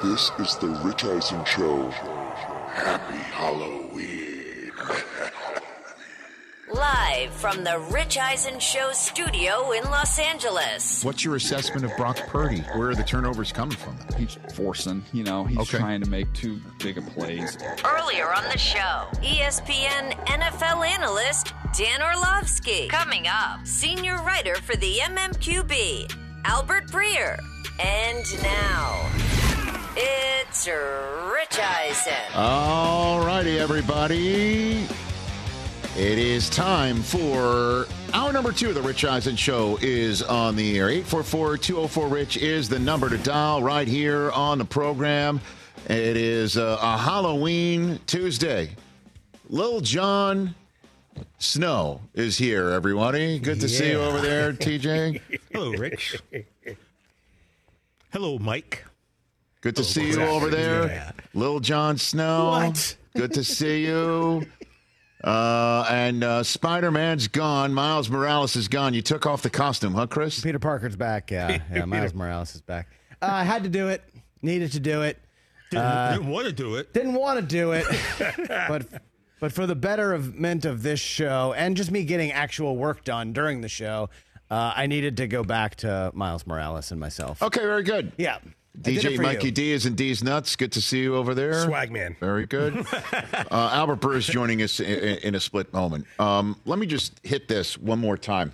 This is the Rich Eisen Show. Happy Halloween. Live from the Rich Eisen Show studio in Los Angeles. What's your assessment of Brock Purdy? Where are the turnovers coming from? He's forcing, he's trying to make too big of plays. Earlier on the show, ESPN NFL analyst Dan Orlovsky. Coming up, senior writer for the MMQB, Albert Breer. And now, it's Rich Eisen. All righty, everybody. It is time for hour number 2 of the Rich Eisen Show is on the air. 844-204-RICH is the number to dial right here on the program. It is a Halloween Tuesday. Lil Jon Snow is here, everybody. Good to see you over there, TJ. Hello, Rich. Hello, Mike. Good to see you over there. Yeah. Lil Jon Snow. What? Good to see you. And Spider-Man's gone. Miles Morales is gone. You took off the costume, huh, Chris? Peter Parker's back, yeah. Miles Morales is back. I had to do it. Needed to do it. Didn't want to do it. Didn't want to do it. but for the betterment of this show and just me getting actual work done during the show, I needed to go back to Miles Morales and myself. Okay, very good. Yeah. DJ Mikey D is in D's Nuts. Good to see you over there. Swag man. Very good. Albert Breer is joining us in a split moment. Let me just hit this one more time.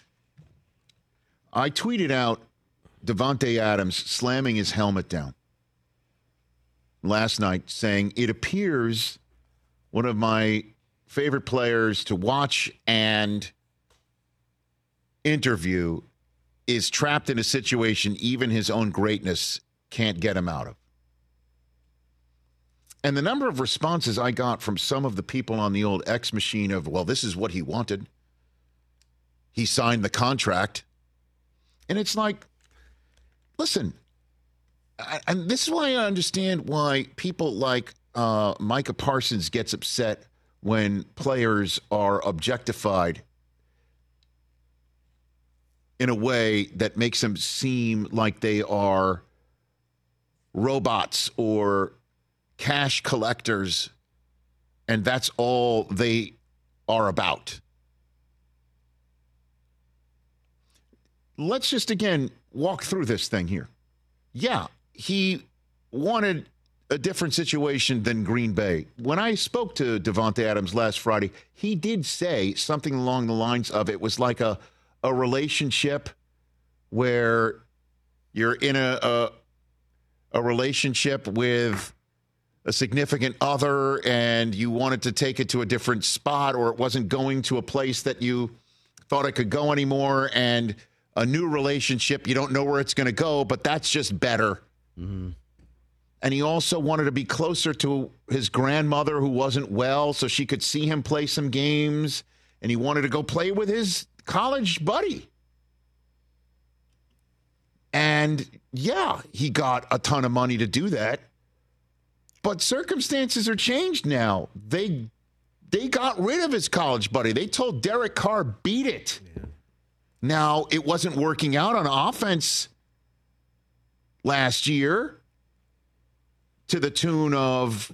I tweeted out Davante Adams slamming his helmet down last night, saying it appears one of my favorite players to watch and interview is trapped in a situation even his own greatness can't get him out of. And the number of responses I got from some of the people on the old X machine of, well, this is what he wanted. He signed the contract. And it's like, listen, and this is why I understand why people like Micah Parsons gets upset when players are objectified in a way that makes them seem like they are robots or cash collectors, and that's all they are about. Let's just, again, walk through this thing here. Yeah, he wanted a different situation than Green Bay. When I spoke to Davante Adams last Friday, he did say something along the lines of it was like a relationship where you're in a relationship with a significant other and you wanted to take it to a different spot, or it wasn't going to a place that you thought it could go anymore, and a new relationship, you don't know where it's going to go, but that's just better. Mm-hmm. And he also wanted to be closer to his grandmother who wasn't well so she could see him play some games, and he wanted to go play with his college buddy. And yeah, he got a ton of money to do that. But circumstances are changed now. They got rid of his college buddy. They told Derek Carr, beat it. Yeah. Now, it wasn't working out on offense last year to the tune of,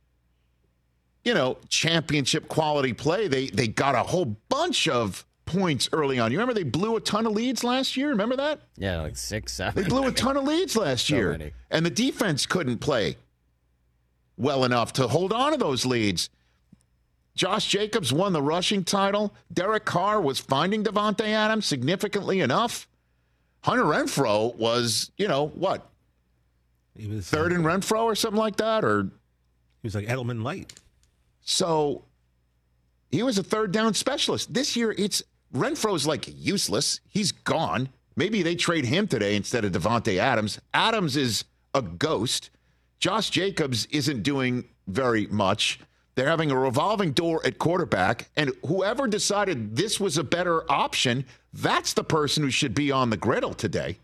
championship quality play. They got a whole bunch of points early on. You remember they blew a ton of leads last year? Remember that? Yeah, like 6, 7. They blew a ton of leads last year. Many. And the defense couldn't play well enough to hold on to those leads. Josh Jacobs won the rushing title. Derek Carr was finding Davante Adams significantly enough. Hunter Renfrow was, what? He was third in Renfrow or something like that? Or he was like Edelman Light. So he was a third down specialist. This year, Renfro's like useless. He's gone. Maybe they trade him today instead of Davante Adams. Adams is a ghost. Josh Jacobs isn't doing very much. They're having a revolving door at quarterback, and whoever decided this was a better option, that's the person who should be on the griddle today.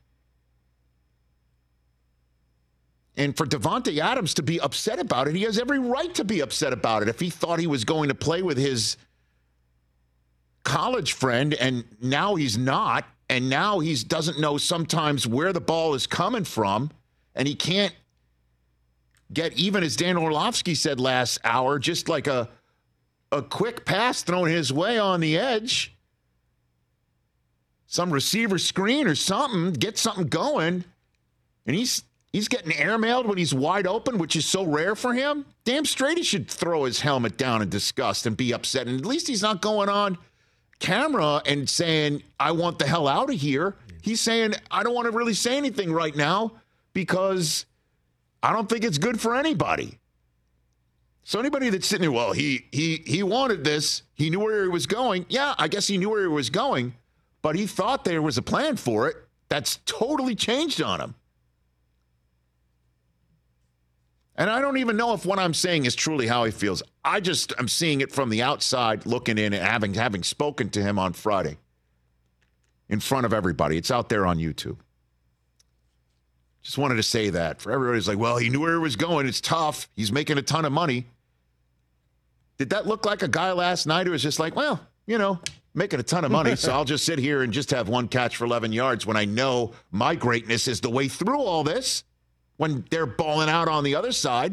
And for Davante Adams to be upset about it, he has every right to be upset about it. If he thought he was going to play with his college friend, and now he's not, and now he doesn't know sometimes where the ball is coming from, and he can't get even, as Dan Orlovsky said last hour, just like a quick pass thrown his way on the edge. Some receiver screen or something, get something going. And he's getting airmailed when he's wide open, which is so rare for him. Damn straight he should throw his helmet down in disgust and be upset. And at least he's not going on camera and saying, I want the hell out of here. He's saying, I don't want to really say anything right now because I don't think it's good for anybody. So anybody that's sitting there, well, he wanted this. He knew where he was going. Yeah, I guess he knew where he was going, but he thought there was a plan for it. That's totally changed on him. And I don't even know if what I'm saying is truly how he feels. I'm seeing it from the outside, looking in and having spoken to him on Friday in front of everybody. It's out there on YouTube. Just wanted to say that for everybody who's like, well, he knew where he was going. It's tough. He's making a ton of money. Did that look like a guy last night who was just like, well, making a ton of money, so I'll just sit here and just have one catch for 11 yards when I know my greatness is the way through all this? When they're balling out on the other side.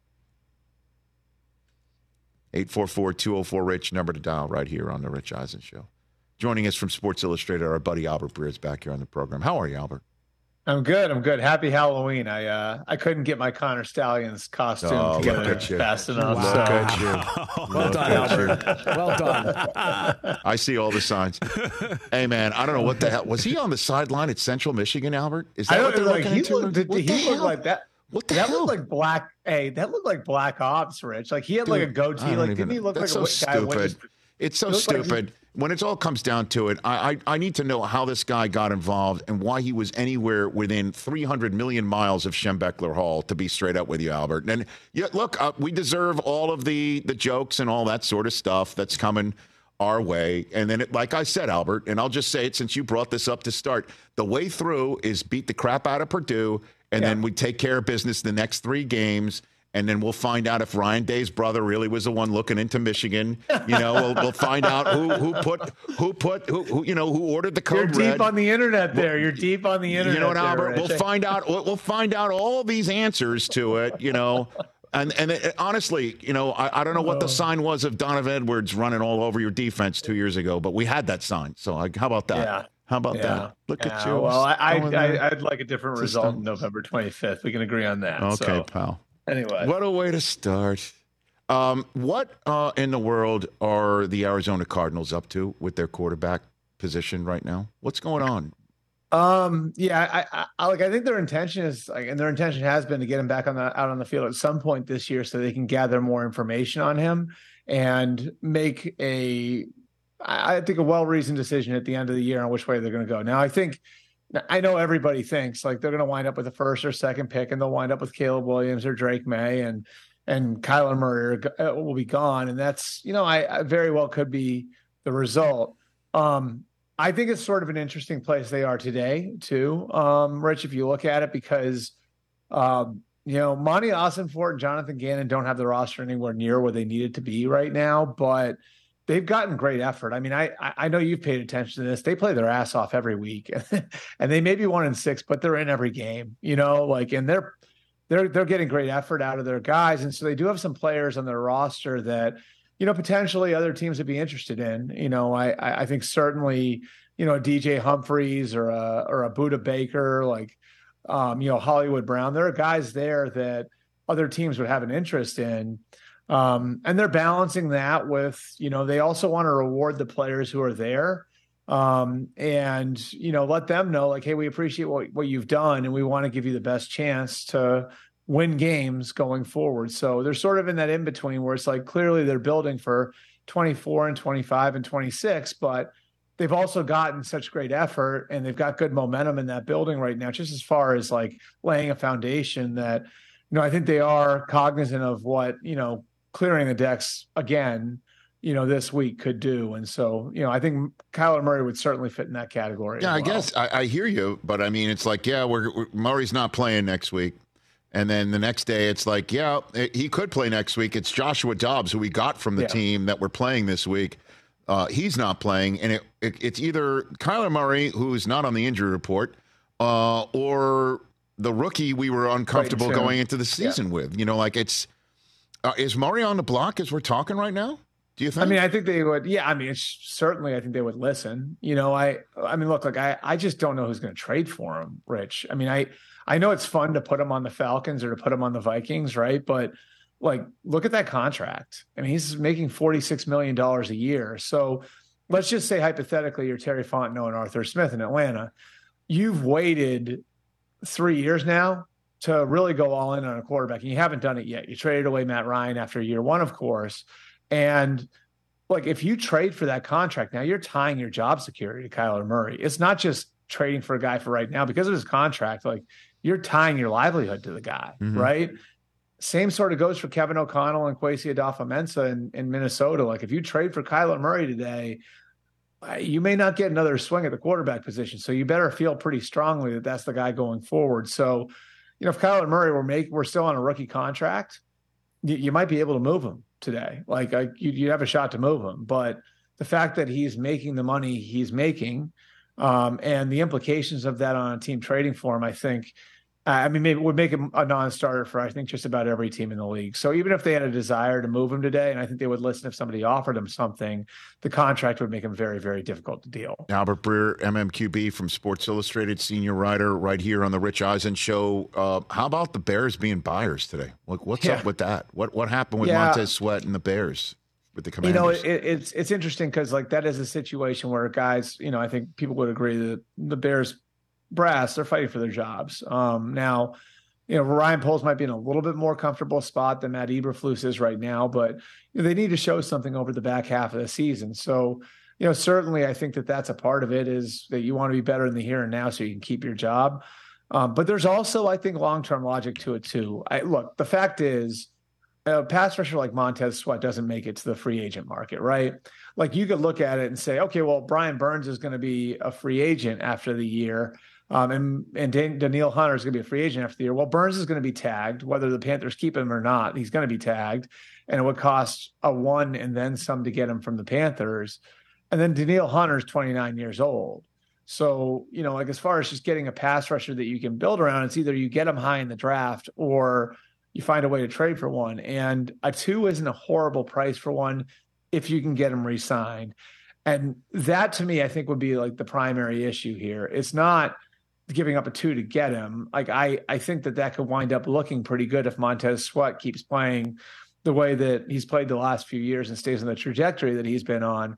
844-204-RICH, number to dial right here on The Rich Eisen Show. Joining us from Sports Illustrated, our buddy Albert Breer is back here on the program. How are you, Albert? I'm good. Happy Halloween. I couldn't get my Connor Stallions costume together fast enough. Look at you. Well done, Albert. Well done. I see all the signs. Hey, man, I don't know what the hell. Was he on the sideline at Central Michigan, Albert? Is that what they're looking into? He looked like that. What the that hell? Looked like black. Hey, that looked like Black Ops, Rich. Like he had like a goatee. Like didn't he look like so a guy? Stupid. It's so stupid. When it all comes down to it, I need to know how this guy got involved and why he was anywhere within 300 million miles of Schembechler Hall, to be straight up with you, Albert. And look, we deserve all of the jokes and all that sort of stuff that's coming our way. And then, like I said, Albert, and I'll just say it since you brought this up to start, the way through is beat the crap out of Purdue, and then we take care of business the next 3 games. And then we'll find out if Ryan Day's brother really was the one looking into Michigan. We'll find out who ordered the code red. You're deep on the internet there. You're deep on the internet. You know what, Albert? Rich. We'll find out all these answers to it. And honestly, I don't know what the sign was of Donovan Edwards running all over your defense 2 years ago, but we had that sign. So how about that? Yeah. How about that? Look at you. Well, I'd like a different result on November 25th. We can agree on that. Okay, pal. Anyway. What a way to start. What in the world are the Arizona Cardinals up to with their quarterback position right now? What's going on? I think their intention is and their intention has been to get him back out on the field at some point this year so they can gather more information on him and make a well-reasoned decision at the end of the year on which way they're going to go. Now, I know everybody thinks like they're going to wind up with a first or second pick and they'll wind up with Caleb Williams or Drake May and Kyler Murray will be gone. And that's, I very well could be the result. I think it's sort of an interesting place they are today too, Rich, if you look at it, because, Monty Ossenfort and Jonathan Gannon don't have the roster anywhere near where they need it to be right now, but they've gotten great effort. I mean, I know you've paid attention to this. They play their ass off every week, and they may be 1-6, but they're in every game. And they're getting great effort out of their guys, and so they do have some players on their roster that potentially other teams would be interested in. I think certainly DJ Humphreys or a Budda Baker, Hollywood Brown. There are guys there that other teams would have an interest in. And they're balancing that with, they also want to reward the players who are there. And let them know like, hey, we appreciate what you've done and we want to give you the best chance to win games going forward. So they're sort of in that in between where it's like, clearly they're building for 24 and 25 and 26, but they've also gotten such great effort and they've got good momentum in that building right now, just as far as like laying a foundation that, I think they are cognizant of what, clearing the decks again, this week could do. And so, I think Kyler Murray would certainly fit in that category. Yeah, I guess I hear you, but I mean, it's like, Murray's not playing next week. And then the next day it's like, he could play next week. It's Joshua Dobbs, who we got from the team that we're playing this week. He's not playing. And it's either Kyler Murray, who's not on the injury report, or the rookie we were uncomfortable going into the season with. You know, like it's is Murray on the block as we're talking right now? Do you think? I mean, I think they would. Yeah, I mean, it's certainly. I think they would listen. You know, I mean, look, like I just don't know who's going to trade for him, Rich. I mean, I know it's fun to put him on the Falcons or to put him on the Vikings, right? But like, look at that contract. I mean, he's making $46 million a year. So let's just say hypothetically, you're Terry Fontenot and Arthur Smith in Atlanta. You've waited 3 years now to really go all in on a quarterback, and you haven't done it yet. You traded away Matt Ryan after year one, of course. And like, if you trade for that contract, now you're tying your job security to Kyler Murray. It's not just trading for a guy for right now because of his contract. Like, you're tying your livelihood to the guy, right? Same sort of goes for Kevin O'Connell and Kwesi Adolfo-Mensah in Minnesota. Like, if you trade for Kyler Murray today, you may not get another swing at the quarterback position. So you better feel pretty strongly that that's the guy going forward. So, you know, if Kyler Murray we're still on a rookie contract, you might be able to move him today. Like, you have a shot to move him. But the fact that he's making the money he's making, and the implications of that on a team trading for him, I think, I mean, maybe it would make him a non-starter for, I think, just about every team in the league. So even if they had a desire to move him today, and I think they would listen if somebody offered him something, the contract would make him very, very difficult to deal. Albert Breer, MMQB from Sports Illustrated, senior writer right here on the Rich Eisen Show. How about the Bears being buyers today? What's up with that? What happened with Montez Sweat and the Bears? With the Commanders? You know, it's interesting because, like, that is a situation where guys, you know, I think people would agree that the Bears brass, they're fighting for their jobs. Now, you know, Ryan Poles might be in a little bit more comfortable spot than Matt Eberflus is right now, but you know, they need to show something over the back half of the season. So, you know, certainly I think that that's a part of it, is that you want to be better in the here and now so you can keep your job. But there's also, I think, long-term logic to it too. Look, the fact is, a pass rusher like Montez Sweat doesn't make it to the free agent market, right? Like, you could look at it and say, okay, well, Brian Burns is going to be a free agent after the year. And Danielle Hunter is going to be a free agent after the year. Well, Burns is going to be tagged, whether the Panthers keep him or not. He's going to be tagged, and it would cost a one and then some to get him from the Panthers. And then Danielle Hunter is 29 years old. So, you know, like, as far as just getting a pass rusher that you can build around, it's either you get him high in the draft or you find a way to trade for one. And a 2 isn't a horrible price for one if you can get him re-signed. And that, to me, I think would be like the primary issue here. It's not giving up a 2 to get him. Like, I think that could wind up looking pretty good if Montez Sweat keeps playing the way that he's played the last few years and stays on the trajectory that he's been on.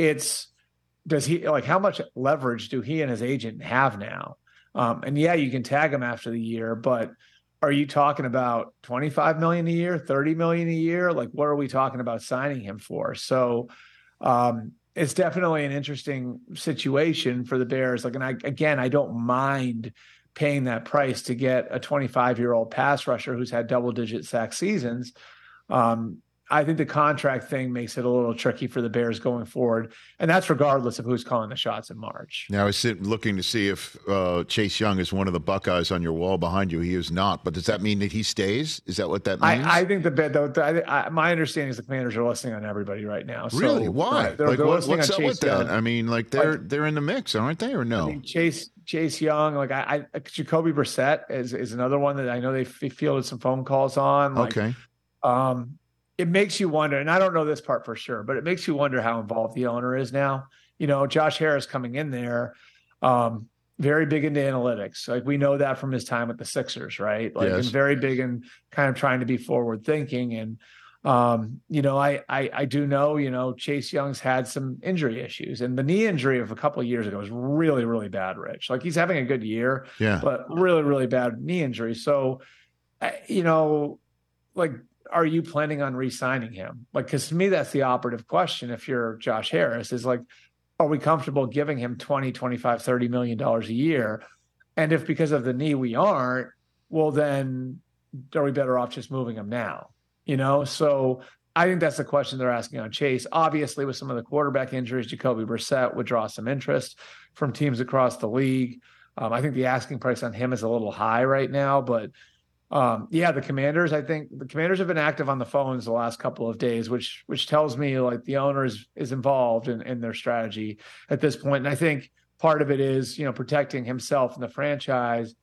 How much leverage do he and his agent have now? And yeah, you can tag him after the year, but are you talking about $25 million a year, $30 million a year? Like, what are we talking about signing him for? So, it's definitely an interesting situation for the Bears. Like, and I don't mind paying that price to get a 25-year-old pass rusher who's had double-digit sack seasons. I think the contract thing makes it a little tricky for the Bears going forward, and that's regardless of who's calling the shots in March. Now, I was looking to see if Chase Young is one of the Buckeyes on your wall behind you. He is not, but does that mean that he stays? Is that what that means? I think my understanding is the Commanders are listening on everybody right now. So, really? Why? They're what's on up Chase with Young. that? I mean, like, they're in the mix, aren't they, or no? I mean, Chase Young, like Jacoby Brissett is another one that I know they fielded some phone calls on. Like, okay. It makes you wonder, and I don't know this part for sure, but it makes you wonder how involved the owner is now. You know, Josh Harris coming in there, very big into analytics. Like, we know that from his time with the Sixers, right? Like, yes. And very big in kind of trying to be forward thinking. And, you know, I do know, you know, Chase Young's had some injury issues, and the knee injury of a couple of years ago was really, really bad, Rich. Like, he's having a good year, but really, really bad knee injury. So, you know, like, are you planning on re-signing him? Like, because to me, that's the operative question. If you're Josh Harris, is like, are we comfortable giving him $20, $25, $30 million a year? And if because of the knee we aren't, well, then are we better off just moving him now? You know, so I think that's the question they're asking on Chase. Obviously, with some of the quarterback injuries, Jacoby Brissett would draw some interest from teams across the league. I think the asking price on him is a little high right now, but the Commanders, I think the Commanders have been active on the phones the last couple of days, which tells me like the owner is involved in their strategy at this point. And I think part of it is, you know, protecting himself and the franchise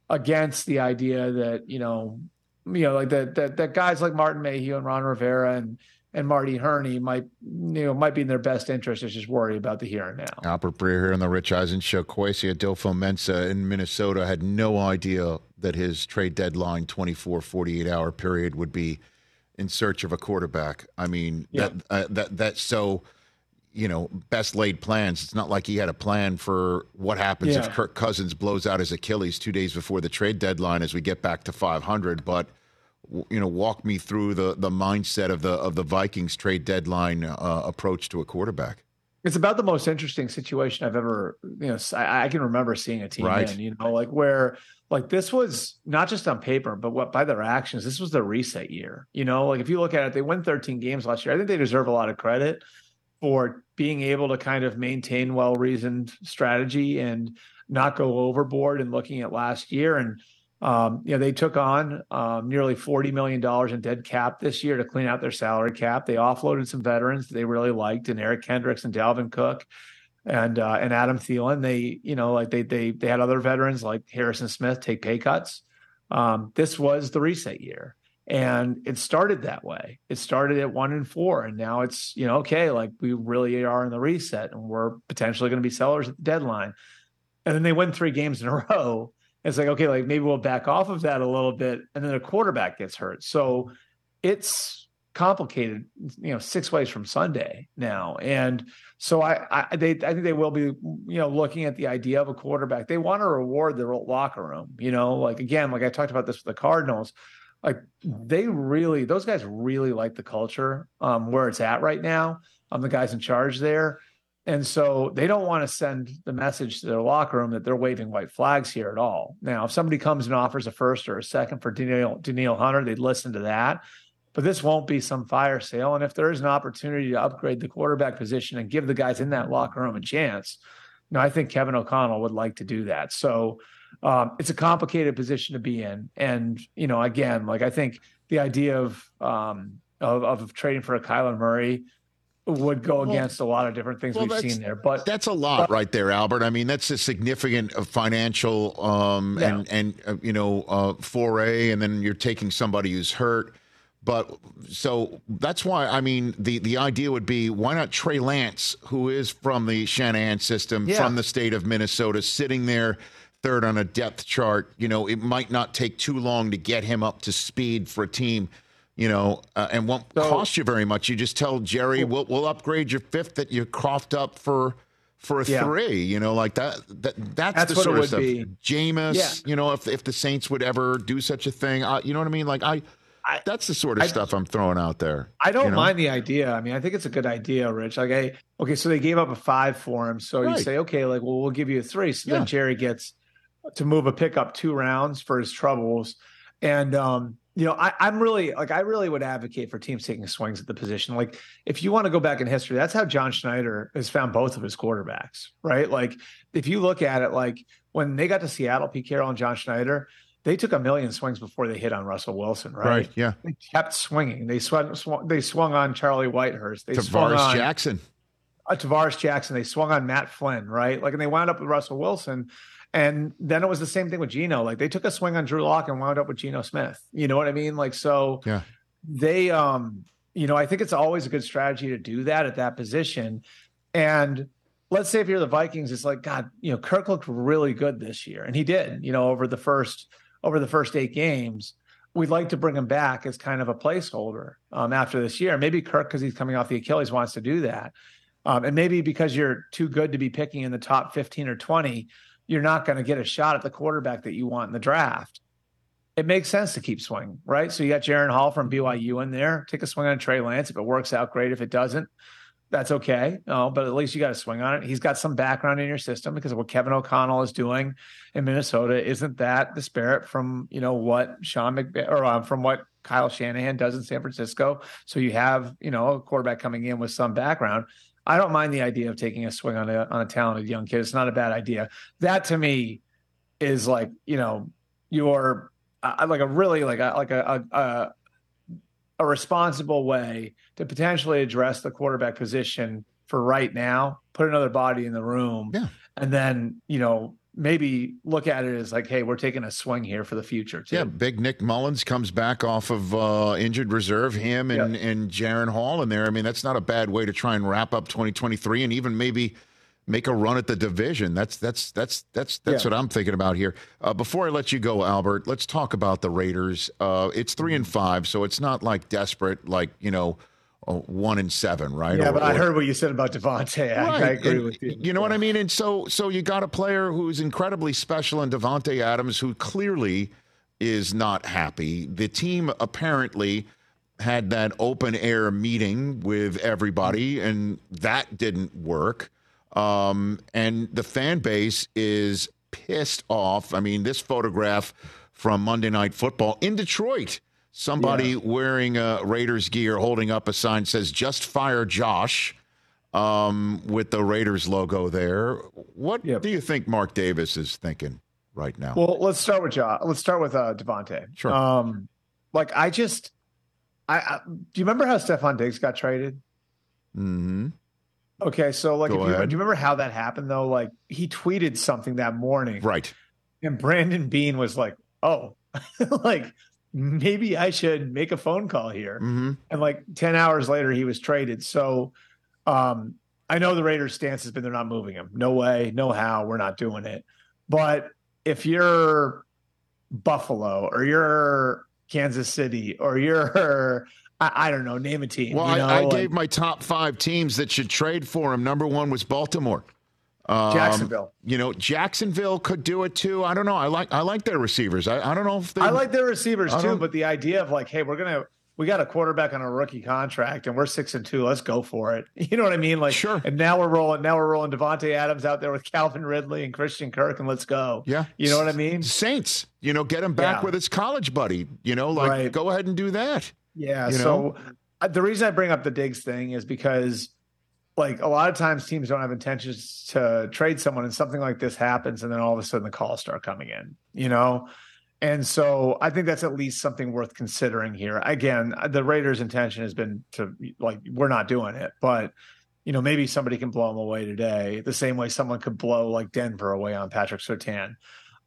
against the idea that, like that guys like Martin Mayhew and Ron Rivera and Marty Herney might be in their best interest to just worry about the here and now. Albert Breer here on the Rich Eisen Show. Kwesi Adofo-Mensah in Minnesota had no idea that his trade deadline 48-hour period would be in search of a quarterback. I mean, that's so, best laid plans. It's not like he had a plan for what happens if Kirk Cousins blows out his Achilles 2 days before the trade deadline as we get back to 500. But, walk me through the mindset of the Vikings trade deadline approach to a quarterback. It's about the most interesting situation I've ever, I can remember seeing a team in, where this was not just on paper, but by their actions, this was the reset year. If you look at it, they won 13 games last year. I think they deserve a lot of credit for being able to kind of maintain well-reasoned strategy and not go overboard and looking at last year. And, they took on nearly $40 million in dead cap this year to clean out their salary cap. They offloaded some veterans that they really liked, and Eric Kendricks and Dalvin Cook and Adam Thielen. They had other veterans like Harrison Smith take pay cuts. This was the reset year. And it started that way. It started at 1-4, and now it's, we really are in the reset, and we're potentially going to be sellers at the deadline. And then they win 3 games in a row. It's like, okay, maybe we'll back off of that a little bit, and then a quarterback gets hurt. So it's complicated, 6 ways from Sunday now. And so I think they will be, looking at the idea of a quarterback. They want to reward their locker room, again, I talked about this with the Cardinals. Those guys really like the culture where it's at right now. The guys in charge there. And so they don't want to send the message to their locker room that they're waving white flags here at all. Now, if somebody comes and offers a first or a second for Danielle Hunter, they'd listen to that. But this won't be some fire sale. And if there is an opportunity to upgrade the quarterback position and give the guys in that locker room a chance, I think Kevin O'Connell would like to do that. So it's a complicated position to be in. And, again, I think the idea of trading for a Kyler Murray would go against a lot of different things we've seen there. But that's a lot right there, Albert. I mean, that's a significant financial foray, and then you're taking somebody who's hurt. But so that's why, I mean, the idea would be, why not Trey Lance, who is from the Shanahan system, from the state of Minnesota, sitting there third on a depth chart. It might not take too long to get him up to speed for a team, and won't cost you very much. You just tell Jerry, we'll upgrade your fifth that you coughed up for a 3, that's the what sort it of stuff. Be. Jameis, if the Saints would ever do such a thing, you know what I mean? That's the sort of stuff I'm throwing out there. I don't mind the idea. I mean, I think it's a good idea, Rich. So they gave up a 5 for him. So you say, okay, we'll give you a 3. So then Jerry gets to move a pick up 2 rounds for his troubles. And, I'm really I really would advocate for teams taking swings at the position. If you want to go back in history, that's how John Schneider has found both of his quarterbacks, right? If you look at it, when they got to Seattle, Pete Carroll and John Schneider, they took a million swings before they hit on Russell Wilson, right? Right, yeah. They kept swinging. They swung on Charlie Whitehurst. They Tavares Jackson. Tavares Jackson. They swung on Matt Flynn, right? And they wound up with Russell Wilson. And then it was the same thing with Geno. They took a swing on Drew Lock and wound up with Geno Smith. You know what I mean? They, I think it's always a good strategy to do that at that position. And let's say if you're the Vikings, it's God, Kirk looked really good this year. And he did, over the first 8 games. We'd like to bring him back as kind of a placeholder after this year. Maybe Kirk, because he's coming off the Achilles, wants to do that. And maybe because you're too good to be picking in the top 15 or 20, you're not going to get a shot at the quarterback that you want in the draft. It makes sense to keep swinging, right? So you got Jaren Hall from BYU in there. Take a swing on Trey Lance. If it works out, great. If it doesn't, that's okay. But at least you got to swing on it. He's got some background in your system, because of what Kevin O'Connell is doing in Minnesota isn't that disparate from what from what Kyle Shanahan does in San Francisco. So you have a quarterback coming in with some background. I don't mind the idea of taking a swing on a talented young kid. It's not a bad idea. That to me is you're a responsible way to potentially address the quarterback position for right now. Put another body in the room, and then maybe look at it as like, hey, we're taking a swing here for the future too. Yeah, big Nick Mullins comes back off of injured reserve, him and Jaron Hall in there. I mean, that's not a bad way to try and wrap up 2023 and even maybe make a run at the division. That's what I'm thinking about here. Before I let you go, Albert, let's talk about the Raiders. It's 3-5, so it's not like desperate, like, 1-7, right? Yeah, but I heard what you said about Davante. Right. I agree with you. You know what I mean? And so you got a player who's incredibly special in Davante Adams, who clearly is not happy. The team apparently had that open air meeting with everybody, and that didn't work. And the fan base is pissed off. I mean, this photograph from Monday Night Football in Detroit, somebody wearing Raiders gear holding up a sign says, "Just fire Josh," with the Raiders logo there. What do you think Mark Davis is thinking right now? Well, let's start with Josh. Let's start with Davante. Sure. Do you remember how Stephon Diggs got traded? Mm-hmm. Okay, so do you remember how that happened though? Like, he tweeted something that morning, right? And Brandon Beane was like, "Oh, like maybe I should make a phone call here." Mm-hmm. And like 10 hours later, he was traded. So, I know the Raiders' stance has been they're not moving him. No way, no how, we're not doing it. But if you're Buffalo or you're Kansas City or you're I don't know, name a team. Well, I gave my top 5 teams that should trade for him. Number 1 was Baltimore. Jacksonville. Jacksonville could do it too. I don't know. I like their receivers. I don't know if they. I like their receivers too, but the idea of like, hey, we got a quarterback on a rookie contract and we're 6-2. Let's go for it. You know what I mean? Like, sure. And now we're rolling Davante Adams out there with Calvin Ridley and Christian Kirk, and let's go. Yeah. You know what I mean? Saints. Get him back with his college buddy. Go ahead and do that. Yeah. So the reason I bring up the Diggs thing is because, like, a lot of times teams don't have intentions to trade someone, and something like this happens, and then all of a sudden the calls start coming in. And so I think that's at least something worth considering here. Again, the Raiders' intention has been to, like, we're not doing it, but maybe somebody can blow them away today, the same way someone could blow like Denver away on Patrick Surtain.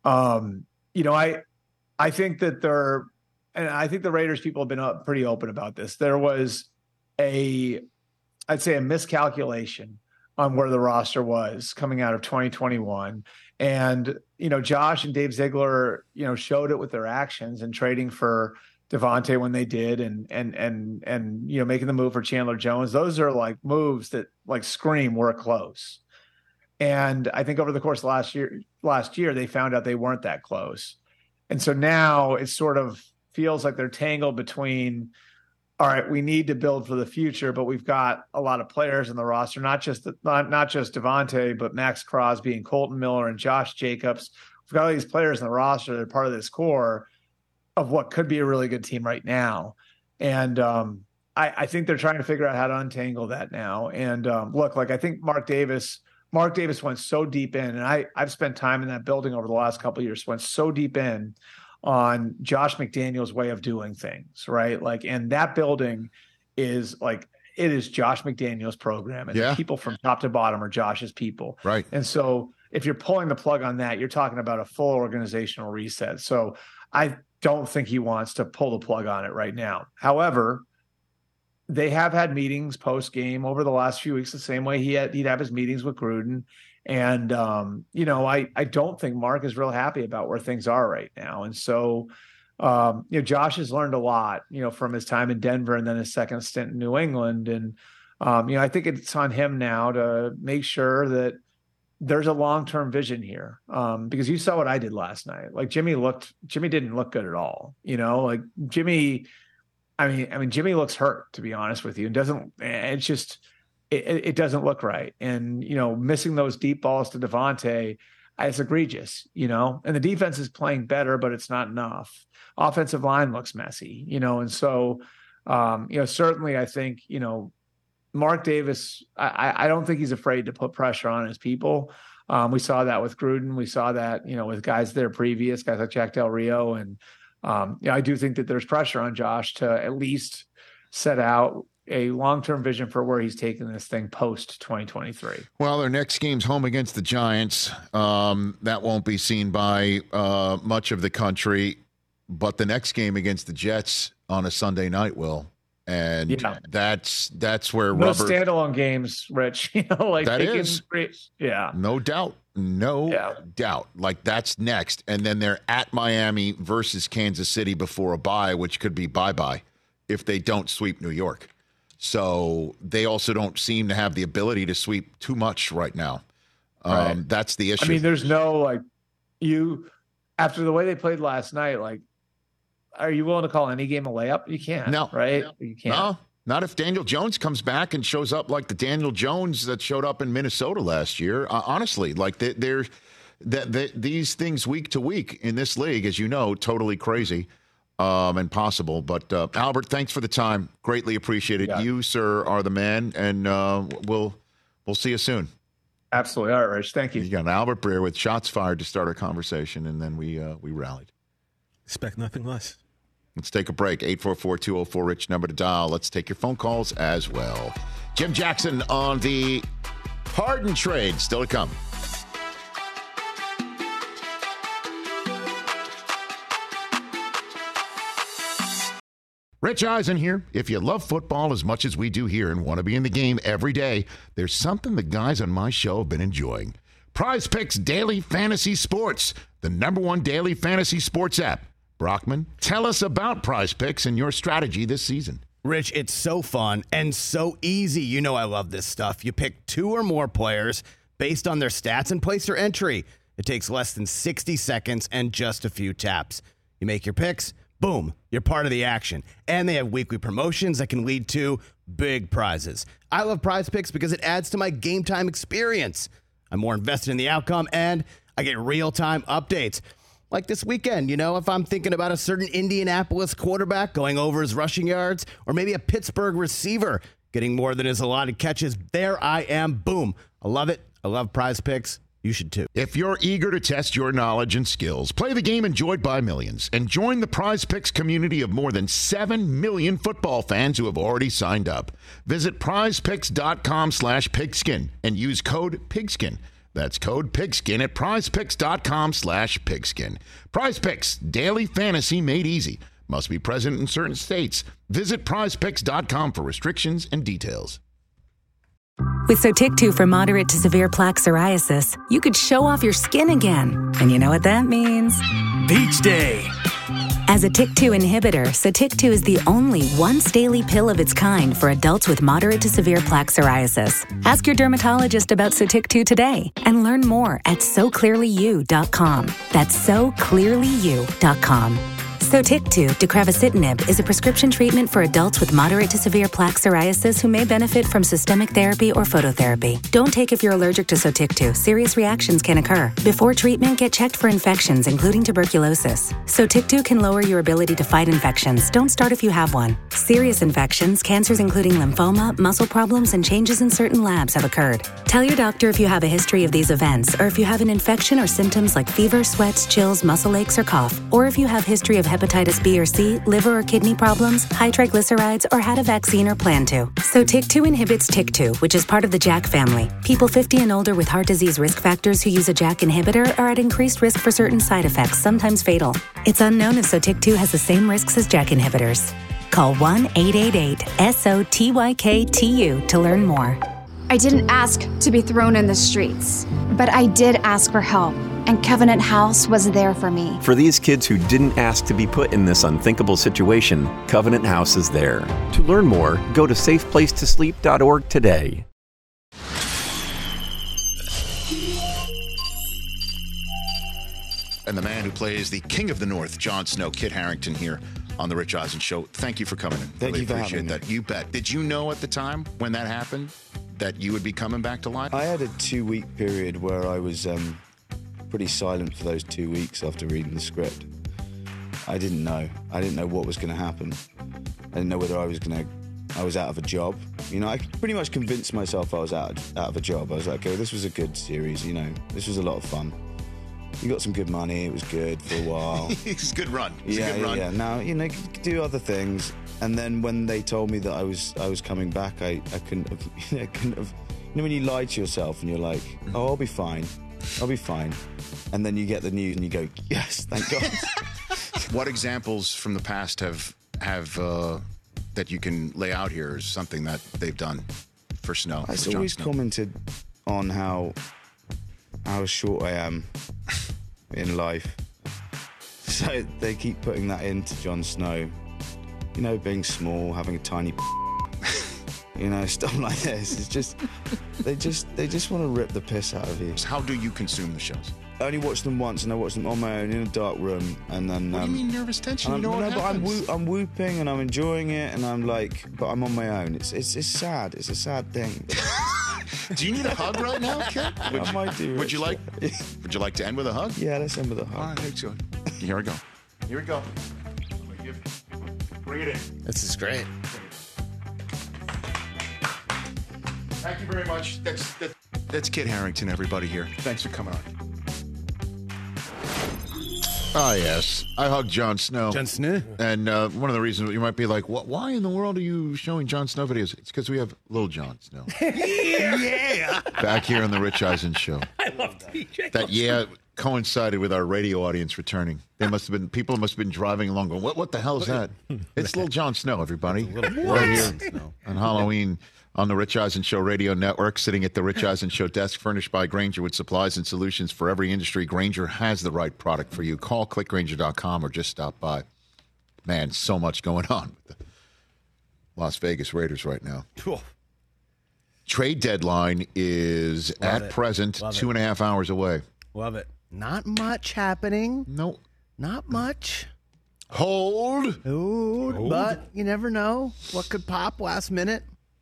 I think that I think the Raiders people have been pretty open about this. There was I'd say a miscalculation on where the roster was coming out of 2021. And, Josh and Dave Ziegler, showed it with their actions and trading for Davante when they did and making the move for Chandler Jones. Those are like moves that like scream we're close. And I think over the course of last year, they found out they weren't that close. And so now it sort of feels like they're tangled between, all right, we need to build for the future, but we've got a lot of players in the roster, not just Davante, but Max Crosby and Colton Miller and Josh Jacobs. We've got all these players in the roster that are part of this core of what could be a really good team right now. And I think they're trying to figure out how to untangle that now. And look, like, I think Mark Davis went so deep in, and I've spent time in that building over the last couple of years, went so deep in on Josh McDaniels' way of doing things, right? Like, and that building is like, it is Josh McDaniels' program, and the people from top to bottom are Josh's people. Right. And so if you're pulling the plug on that, you're talking about a full organizational reset. So I don't think he wants to pull the plug on it right now. However, they have had meetings post game over the last few weeks, the same way he'd have his meetings with Gruden. And, I don't think Mark is real happy about where things are right now. And so, Josh has learned a lot, from his time in Denver and then his second stint in New England. And, I think it's on him now to make sure that there's a long-term vision here. Because you saw what I did last night. Like, Jimmy didn't look good at all. Like Jimmy looks hurt, to be honest with you. It doesn't look right. And, missing those deep balls to Davante, it's egregious, and the defense is playing better, but it's not enough. Offensive line looks messy, and so, certainly I think, Mark Davis, I don't think he's afraid to put pressure on his people. We saw that with Gruden. We saw that, with guys there previous, guys like Jack Del Rio. And, I do think that there's pressure on Josh to at least set out, a long-term vision for where he's taking this thing post 2023. Well, their next game's home against the Giants. That won't be seen by much of the country, but the next game against the Jets on a Sunday night will. And that's where no standalone games, Rich. Like that is, no doubt. No doubt. Like that's next. And then they're at Miami versus Kansas City before a bye, which could be bye-bye if they don't sweep New York. So they also don't seem to have the ability to sweep too much right now. That's the issue. I mean, there's no after the way they played last night, like, are you willing to call any game a layup? You can't. No. Right? You can't. No. Not if Daniel Jones comes back and shows up like the Daniel Jones that showed up in Minnesota last year. Honestly, like these things week to week in this league, as you know, totally crazy and possible. But Albert, thanks for the time. Greatly appreciate it. You, sir, are the man, and we'll see you soon. Absolutely. All right, Rich. Thank you. You got Albert Breer with shots fired to start our conversation, and then we rallied. Expect nothing less. Let's take a break. 844-204-RICH, number to dial. Let's take your phone calls as well. Jim Jackson on the Harden trade. Still to come. Rich Eisen here. If you love football as much as we do here and want to be in the game every day, there's something the guys on my show have been enjoying. Prize Picks Daily Fantasy Sports, the #1 daily fantasy sports app. Brockman, tell us about Prize Picks and your strategy this season. Rich, it's so fun and so easy. You know I love this stuff. You pick 2 or more players based on their stats and place your entry. It takes less than 60 seconds and just a few taps. You make your picks, boom, you're part of the action. And they have weekly promotions that can lead to big prizes. I love Prize Picks because it adds to my game time experience. I'm more invested in the outcome, and I get real-time updates. Like this weekend, if I'm thinking about a certain Indianapolis quarterback going over his rushing yards, or maybe a Pittsburgh receiver getting more than his allotted catches, there I am. Boom. I love it. I love Prize Picks. You should too. If you're eager to test your knowledge and skills, play the game enjoyed by millions, and join the Prize Picks community of more than 7 million football fans who have already signed up. Visit prizepicks.com/pigskin and use code PIGSKIN. That's code PIGSKIN at prizepicks.com/pigskin. Prize Picks, daily fantasy made easy. Must be present in certain states. Visit prizepicks.com for restrictions and details. With Sotyktu for moderate to severe plaque psoriasis, you could show off your skin again. And you know what that means? Beach day. As a TYK2 inhibitor, Sotyktu is the only once-daily pill of its kind for adults with moderate to severe plaque psoriasis. Ask your dermatologist about Sotyktu today and learn more at SoClearlyYou.com. That's SoClearlyYou.com. Sotyktu, deucravacitinib, is a prescription treatment for adults with moderate to severe plaque psoriasis who may benefit from systemic therapy or phototherapy. Don't take if you're allergic to Sotyktu. Serious reactions can occur. Before treatment, get checked for infections, including tuberculosis. Sotyktu can lower your ability to fight infections. Don't start if you have one. Serious infections, cancers including lymphoma, muscle problems, and changes in certain labs have occurred. Tell your doctor if you have a history of these events, or if you have an infection or symptoms like fever, sweats, chills, muscle aches, or cough, or if you have history of hepatitis B or C, liver or kidney problems, high triglycerides, or had a vaccine or plan to. Sotyktu inhibits TYK2, which is part of the JAK family. People 50 and older with heart disease risk factors who use a JAK inhibitor are at increased risk for certain side effects, sometimes fatal. It's unknown if Sotyktu has the same risks as JAK inhibitors. Call 1-888-SOTYKTU to learn more. I didn't ask to be thrown in the streets, but I did ask for help, and Covenant House was there for me. For these kids who didn't ask to be put in this unthinkable situation, Covenant House is there. To learn more, go to safeplacetosleep.org today. And the man who plays the King of the North, Jon Snow, Kit Harington, here on the Rich Eisen Show. Thank you for coming in. Thank you for having me. That. You bet. Did you know at the time when that happened that you would be coming back to life? I had a 2-week period where I was pretty silent for those 2 weeks after reading the script. I didn't know. I didn't know what was going to happen. I didn't know whether I was out of a job. I pretty much convinced myself I was out of a job. I was like, okay, this was a good series. This was a lot of fun. You got some good money. It was good for a while. It's a good run. Yeah. Now, you do other things. And then when they told me that I was coming back, I couldn't have. When you lie to yourself and you're like, oh, I'll be fine. And then you get the news and you go, yes, thank God. What examples from the past have that you can lay out here is something that they've done for Snow? I've always commented on how short I am in life. So they keep putting that into Jon Snow. Being small, having a tiny stuff like this. It's just they just want to rip the piss out of you. How do you consume the shows? I only watched them once, and I watched them on my own in a dark room, and then. What do you mean nervous tension? But I'm whooping and I'm enjoying it, and I'm like, but I'm on my own. It's sad. It's a sad thing. Do you need a hug right now, kid? I might do. Would you like to end with a hug? Yeah, let's end with a hug. All right, thanks. Here we go. Bring it in. This is great. Thank you very much. That's Kit Harington, everybody here. Thanks for coming on. Ah, yes. I hugged Jon Snow. Jon Snow? And one of the reasons you might be like, why in the world are you showing Jon Snow videos? It's because we have Little Jon Snow. Yeah. Back here on the Rich Eisen Show. I love TJ. That coincided with our radio audience returning. People must have been driving along going, what the hell is that? It's Little Jon Snow, everybody. Right here on Halloween on the Rich Eisen Show Radio Network, sitting at the Rich Eisen Show desk, furnished by Grainger with supplies and solutions for every industry. Grainger has the right product for you. Call clickgrainger.com or just stop by. Man, so much going on with the Las Vegas Raiders right now. Cool. Trade deadline is present 2.5 hours away. Love it. Not much happening. Nope. Not much. Hold. But you never know what could pop last minute.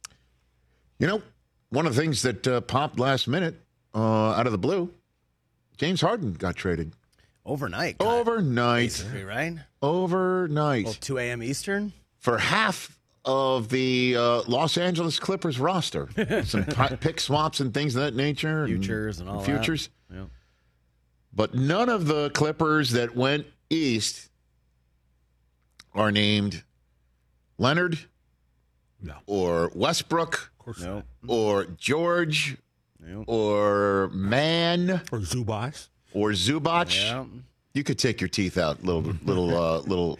One of the things that popped last minute out of the blue, James Harden got traded. Overnight. Basically, right? Overnight. Well, 2 a.m. Eastern. For half of the Los Angeles Clippers roster. Some pick swaps and things of that nature. Futures and all futures. that. Yep. But none of the Clippers that went east are named Leonard or Westbrook or George or Mann or Zubac. Yeah. You could take your teeth out, little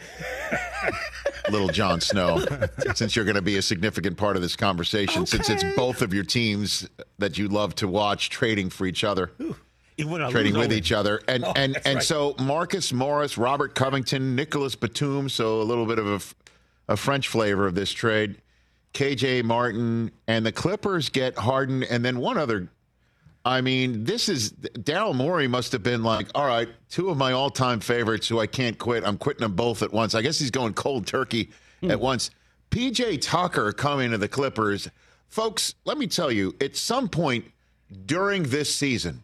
Jon Snow, since you're going to be a significant part of this conversation, since it's both of your teams that you love to watch trading for each other. Trading with each other. And so Marcus Morris, Robert Covington, Nicholas Batum, so a little bit of a French flavor of this trade, KJ Martin, and the Clippers get Harden, and then one other. I mean, Daryl Morey must have been like, all right, two of my all-time favorites who I can't quit. I'm quitting them both at once. I guess he's going cold turkey at once. PJ Tucker coming to the Clippers. Folks, let me tell you, at some point during this season,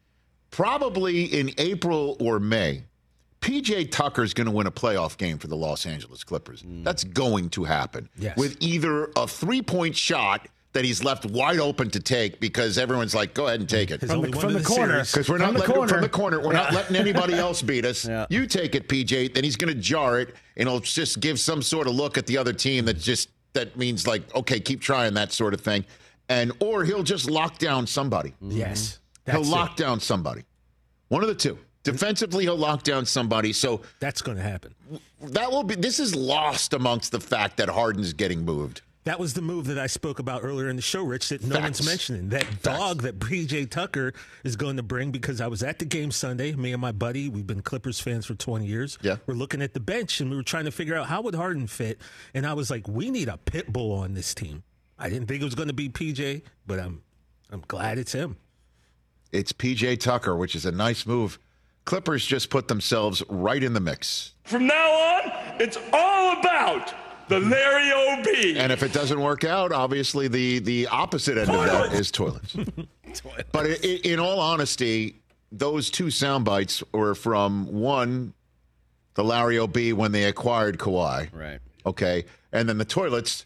probably in April or May, PJ Tucker's going to win a playoff game for the Los Angeles Clippers. That's going to happen. Yes. With either a three-point shot that he's left wide open to take because everyone's like, go ahead and take it. From the corner. Because we're not letting from the corner. We're not letting anybody else beat us. Yeah. You take it, PJ. Then he's going to jar it, and he'll just give some sort of look at the other team that means like, okay, keep trying, that sort of thing. Or he'll just lock down somebody. Yes. He'll lock down somebody. One of the two. Defensively, he'll lock down somebody. So that's going to happen. This is lost amongst the fact that Harden's getting moved. That was the move that I spoke about earlier in the show, Rich, that no one's mentioning. That dog that PJ Tucker is going to bring, because I was at the game Sunday, me and my buddy, we've been Clippers fans for 20 years. Yeah. We're looking at the bench, and we were trying to figure out how would Harden fit. And I was like, we need a pit bull on this team. I didn't think it was going to be PJ, but I'm glad it's him. It's PJ Tucker, which is a nice move. Clippers just put themselves right in the mix. From now on, it's all about the Larry O.B. And if it doesn't work out, obviously the opposite end of that is toilets. But in all honesty, those two sound bites were from one, the Larry O.B. when they acquired Kawhi. Right. Okay. And then the toilets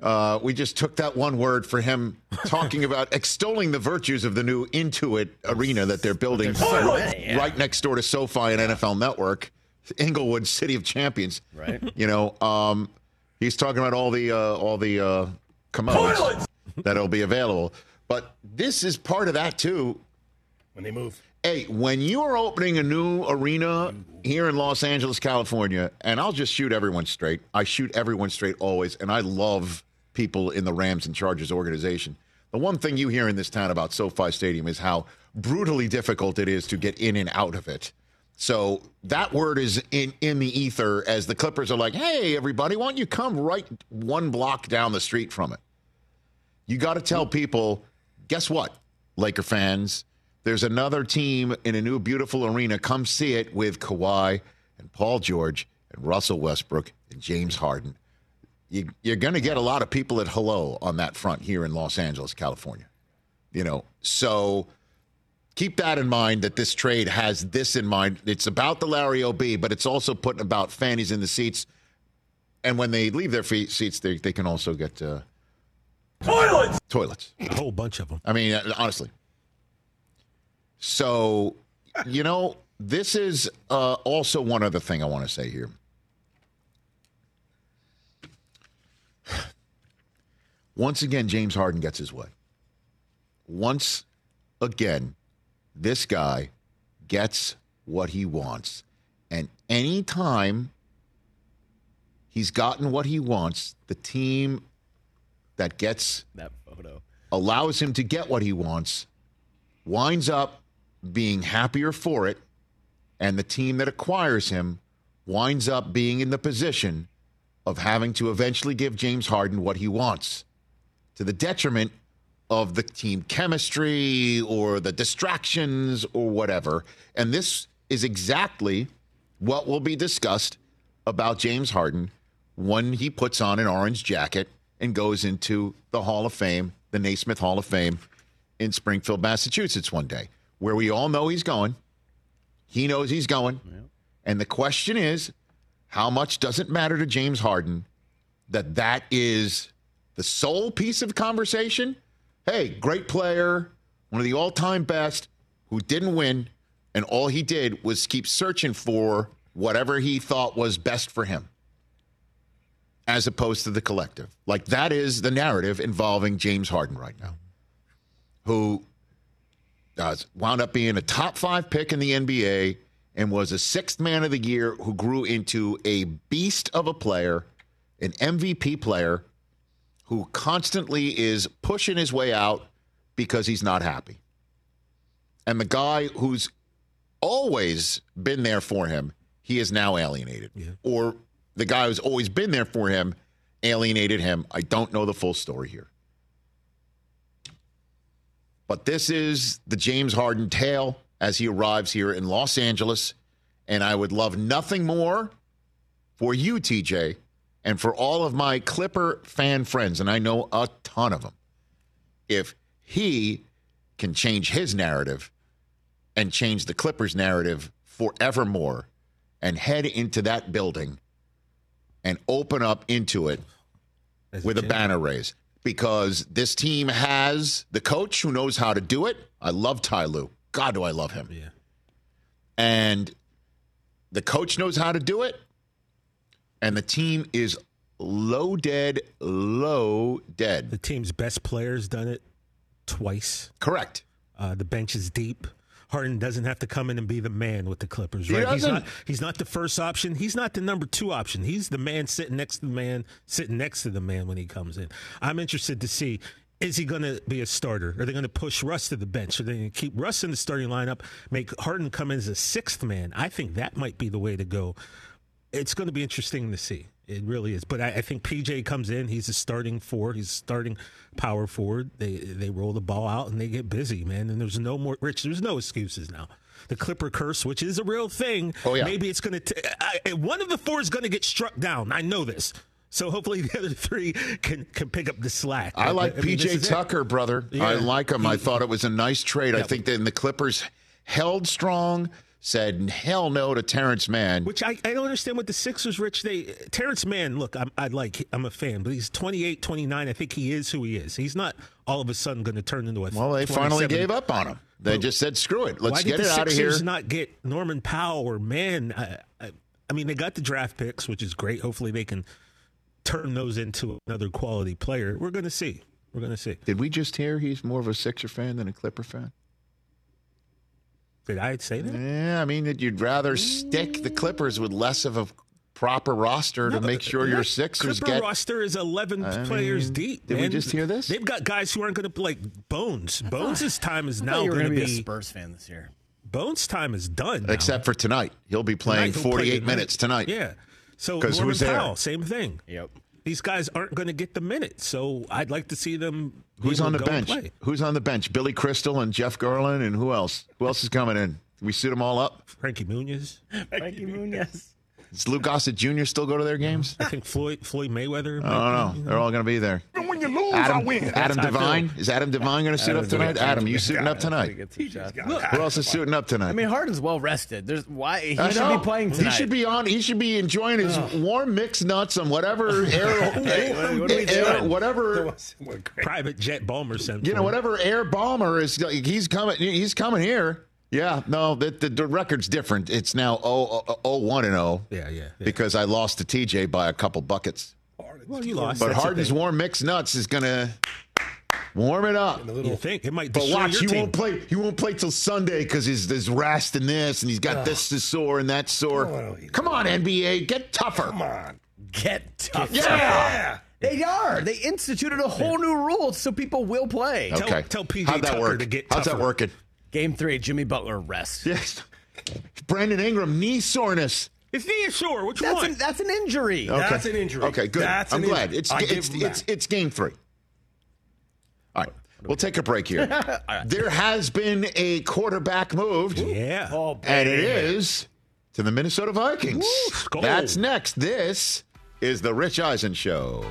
We just took that one word for him talking about extolling the virtues of the new Intuit arena that they're building right next door to SoFi and NFL Network, Inglewood, City of Champions. Right. He's talking about all the commodes that'll be available. But this is part of that too. When they move. Hey, when you are opening a new arena here in Los Angeles, California, and I'll just shoot everyone straight. I shoot everyone straight always, and I love people in the Rams and Chargers organization. The one thing you hear in this town about SoFi Stadium is how brutally difficult it is to get in and out of it. So that word is in the ether as the Clippers are like, hey, everybody, why don't you come right one block down the street from it? You got to tell people, guess what, Laker fans? There's another team in a new beautiful arena. Come see it with Kawhi and Paul George and Russell Westbrook and James Harden. You're going to get a lot of people at hello on that front here in Los Angeles, California. So keep that in mind, that this trade has this in mind. It's about the Larry O.B., but it's also putting about fannies in the seats. And when they leave their seats, they can also get toilets. A whole bunch of them. I mean, honestly. So, this is also one other thing I want to say here. Once again, James Harden gets his way. Once again, this guy gets what he wants. And anytime he's gotten what he wants, the team that gets that photo allows him to get what he wants winds up being happier for it, and the team that acquires him winds up being in the position of having to eventually give James Harden what he wants, to the detriment of the team chemistry or the distractions or whatever. And this is exactly what will be discussed about James Harden when he puts on an orange jacket and goes into the Hall of Fame, the Naismith Hall of Fame in Springfield, Massachusetts one day, where we all know he's going. He knows he's going. Yeah. And the question is, how much does it matter to James Harden that is the sole piece of conversation? Hey, great player, one of the all-time best, who didn't win, and all he did was keep searching for whatever he thought was best for him, as opposed to the collective. Like, that is the narrative involving James Harden right now, who wound up being a top 5 pick in the NBA and was a 6th man of the year, who grew into a beast of a player, an MVP player, who constantly is pushing his way out because he's not happy. And the guy who's always been there for him, he is now alienated. Yeah. Or the guy who's always been there for him alienated him. I don't know the full story here. But this is the James Harden tale as he arrives here in Los Angeles. And I would love nothing more for you, TJ, and for all of my Clipper fan friends, and I know a ton of them, if he can change his narrative and change the Clippers' narrative forevermore and head into that building and open up into it with a banner raise. Because this team has the coach who knows how to do it. I love Ty Lue. God, do I love him. Yeah. And the coach knows how to do it. And the team is low dead. The team's best player's done it twice. Correct. The bench is deep. Harden doesn't have to come in and be the man with the Clippers, right? He's not the first option. He's not the number 2 option. He's the man sitting next to the man when he comes in. I'm interested to see, is he going to be a starter? Are they going to push Russ to the bench? Are they going to keep Russ in the starting lineup, make Harden come in as a 6th man? I think that might be the way to go. It's going to be interesting to see. It really is. But I think PJ comes in. He's a starting 4. He's a starting power forward. They roll the ball out and they get busy, man. And there's no more, Rich, there's no excuses now. The Clipper curse, which is a real thing. Oh, yeah. Maybe it's going to, one of the 4 is going to get struck down. I know this. So hopefully the other 3 can pick up the slack. I like PJ Tucker, brother. Yeah. I like him. I thought it was a nice trade. I think that the Clippers held strong, said hell no to Terrence Mann. Which I don't understand what the Sixers, Rich. Terrence Mann, look, I'm a fan, but he's 28, 29. I think he is who he is. He's not all of a sudden going to turn into a. Well, they finally gave up on him. They just said, screw it. Let's get it out of here. Why did the Sixers not get Norman Powell or Mann? I mean, they got the draft picks, which is great. Hopefully they can turn those into another quality player. We're going to see. Did we just hear he's more of a Sixer fan than a Clipper fan? Did I say that? Yeah, I mean that you'd rather stick the Clippers with less of a proper roster to make sure your Sixers Clipper roster is 11 players deep. Did we just hear this? They've got guys who aren't going to like Bones. Bones' time is now going to be a Spurs fan this year. Bones' time is done now. Except for tonight. He'll be playing 48 minutes tonight. Yeah. So because who's there? Powell, same thing. Yep. These guys aren't going to get the minutes, so I'd like to see them. Who's on the bench? Who's on the bench? Billy Crystal and Jeff Garland, and who else? Who else is coming in? We suit them all up. Frankie Muniz. Does Lou Gossett Jr. still go to their games? I think Floyd Mayweather. I don't know. They're all going to be there. And when you lose, I win. Adam Devine? Is Adam Devine going to suit up tonight? Adam, you suiting up tonight? Who else is suiting up tonight? I mean, Harden's well rested. He should be playing tonight. He should be on. He should be enjoying his warm mixed nuts on whatever whatever private jet bomber center. Whatever air bomber is. He's coming. He's coming here. Yeah, no, the record's different. It's now 0-1-0. Yeah. Because I lost to TJ by a couple buckets. Well, you lost. But Harden's warm mixed nuts is going to warm it up. You think it might? But watch, he won't play. He won't play till Sunday because there's rest and this, and he's got this is sore and that's sore. Come on, NBA, get tougher. Come on, get tougher. Yeah. They are. They instituted a whole new rule so people will play. Okay. Tell PJ How'd that Tucker work? to get tougher. How's that working? Game 3, Jimmy Butler rest. Yes. Brandon Ingram, knee soreness. It's knee sore. What you want? That's an injury. Okay. That's an injury. Okay, good. I'm glad. It's game 3. All right. We'll take a break here. There has been a quarterback moved. Yeah. And it is to the Minnesota Vikings. Woo, that's next. This is the Rich Eisen Show.